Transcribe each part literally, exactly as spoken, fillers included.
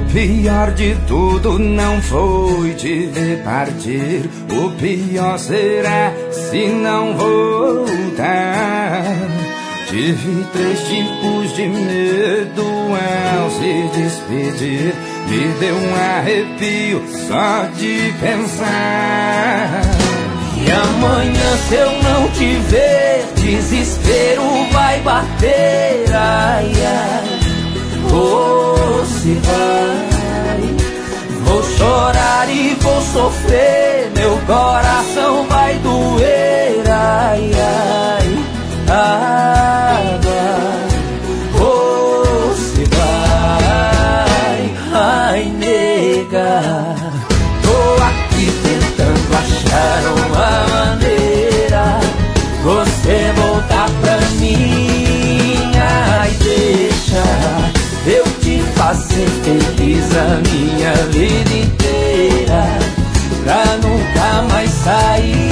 pior de tudo não foi te ver partir. O pior será se não voltar. Tive três tipos de medo ao se despedir. Me deu um arrepio só de pensar. E amanhã se eu não te ver, desespero vai bater. Ai, ai, oh, se vai. Vou chorar e vou sofrer, meu coração vai doer. Ai, ai, ai, vai. Oh, se vai. Ai, nega, tô aqui tentando achar uma maneira você voltar pra mim. Ai, deixa eu te fazer feliz a minha vida inteira, pra nunca mais sair.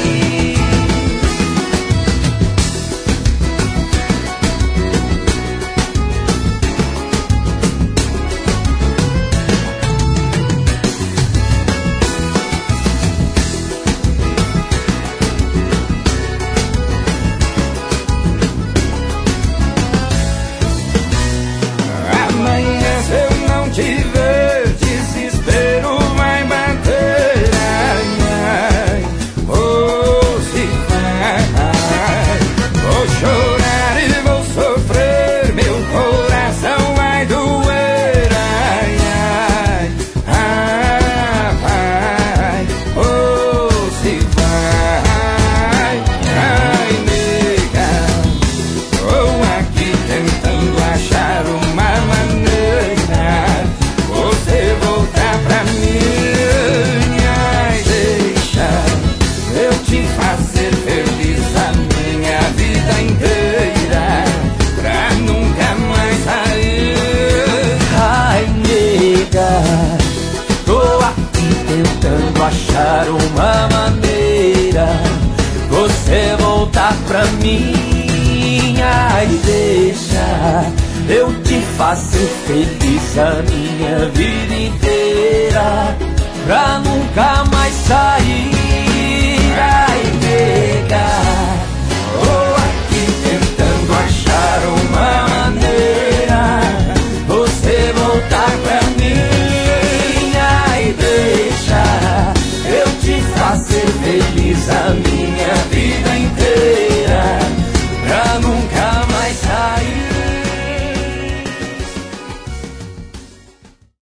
Te ver, desespero vai bater. Ai, ai, oh, se vai. Vou chorar e vou sofrer, meu coração vai doer. Ai, ai, ai, ai, oh, se vai. Ai, nega, tô aqui tentando achar uma maneira voltar pra mim. Ai, deixa eu te fazer feliz a minha vida inteira, pra nunca mais sair. Ai, nega, tô aqui tentando achar uma maneira você voltar pra mim. Ai, deixa eu te fazer feliz a minha vida inteira, pra nunca mais sair.